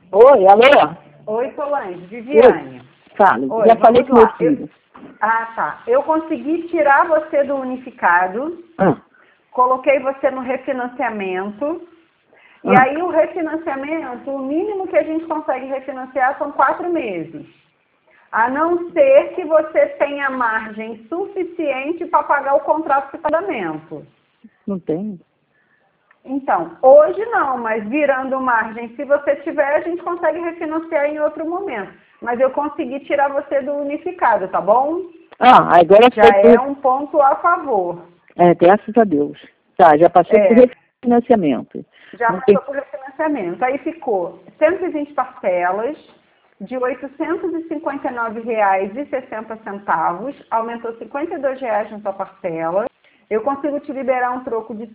Oi, alô? Oi, Solange, Viviane. Oi. Fala, Oi, já falei com lá. meu filho. Tá. Eu consegui tirar você do unificado, coloquei você no refinanciamento, e aí o refinanciamento, o mínimo que a gente consegue refinanciar são 4 meses. A não ser que você tenha margem suficiente para pagar o contrato de pagamento. Não tem? Então, hoje não, mas virando margem, se você tiver, a gente consegue refinanciar em outro momento. Mas eu consegui tirar você do unificado, tá bom? Agora já é um ponto a favor. Graças a Deus. Tá, já passou por refinanciamento. Já passou por refinanciamento. Aí ficou 120 parcelas de R$ 859,60, aumentou R$ 52 na sua parcela. Eu consigo te liberar um troco de R$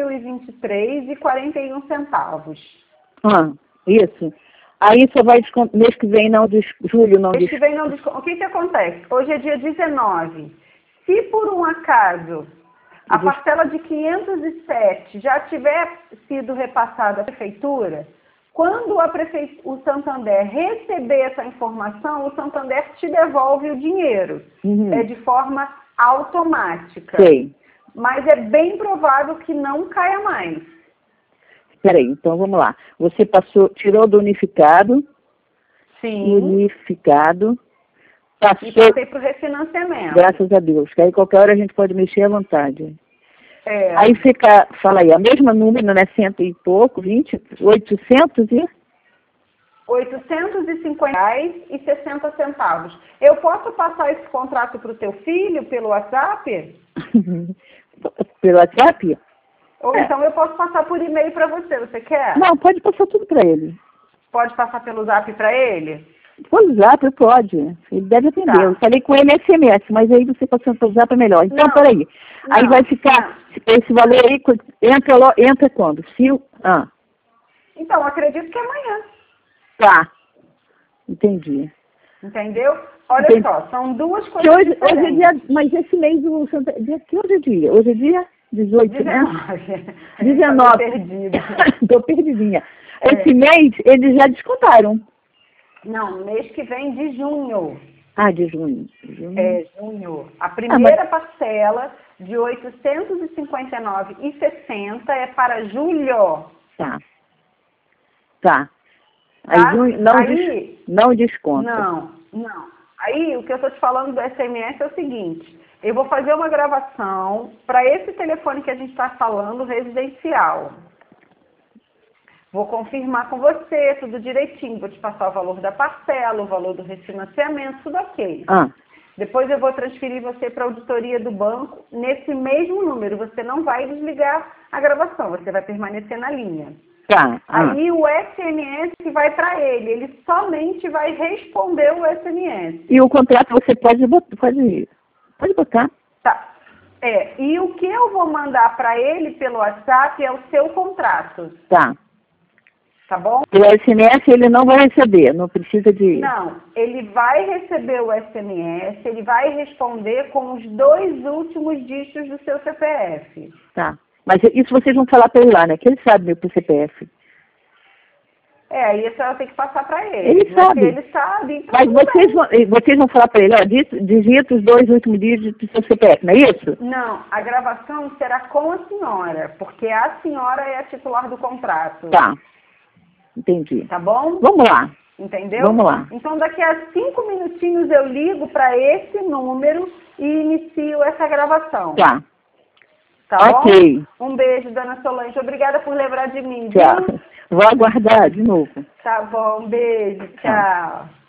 5.023,41. Isso. Aí só vai descontar, mês que vem não, julho não. Mês que vem não desconta. O que acontece? Hoje é dia 19. Se por um acaso a parcela de 507 já tiver sido repassada à prefeitura, quando o Santander receber essa informação, o Santander te devolve o dinheiro. É de forma automática. Sei. Mas é bem provável que não caia mais. Peraí, então vamos lá. Você tirou do unificado. Sim. Unificado. E passei para o refinanciamento. Graças a Deus. Que aí qualquer hora a gente pode mexer à vontade. Aí fala aí, a mesma número, né? 100 e pouco, 800 e... R$ 850,60. Eu posso passar esse contrato para o teu filho pelo WhatsApp? Pelo WhatsApp? Ou então eu posso passar por e-mail para você. Você quer? Não, pode passar tudo para ele. Pode passar pelo Zap para ele? Pelo Zap, pode. Ele deve atender. Tá. Eu falei com ele SMS, mas aí você passando pelo Zap é melhor. Então, peraí. Aí vai ficar esse valor aí, entra quando? Então, acredito que é amanhã. Tá. Entendi. Entendeu? Olha só, são duas coisas hoje diferentes. é dia, mas esse mês, que hoje é dia? Hoje é dia 18, 19. né? 19. Perdida. Tô perdidinha. Esse mês, eles já descontaram. Não, mês que vem de junho. De junho. Junho. A primeira parcela de R$ 859,60 é para julho. Tá. Aí junho não desconta. Não. Aí o que eu estou te falando do SMS é o seguinte, eu vou fazer uma gravação para esse telefone que a gente está falando, residencial. Vou confirmar com você tudo direitinho, vou te passar o valor da parcela, o valor do refinanciamento, tudo ok. Depois eu vou transferir você para a auditoria do banco nesse mesmo número. Você não vai desligar a gravação, você vai permanecer na linha. Aí o SMS que vai para ele somente vai responder o SMS. E o contrato você pode botar. Tá. E o que eu vou mandar para ele pelo WhatsApp é o seu contrato. Tá bom? O SMS ele não vai receber, não precisa de... Não, ele vai receber o SMS, ele vai responder com os 2 últimos dígitos do seu CPF. Mas isso vocês vão falar para ele lá, né? Que ele sabe meu CPF. Aí a senhora tem que passar para ele. Ele sabe. Ele sabe. Então mas vocês vão falar para ele, digita os 2 últimos dígitos do seu CPF, não é isso? Não, a gravação será com a senhora, porque a senhora é a titular do contrato. Entendi. Tá bom? Vamos lá. Entendeu? Vamos lá. Então daqui a 5 minutinhos eu ligo para esse número e inicio essa gravação. Tá bom? Um beijo, dona Solange. Obrigada por lembrar de mim. Tchau. Vou aguardar de novo. Tá bom, beijo. Tchau.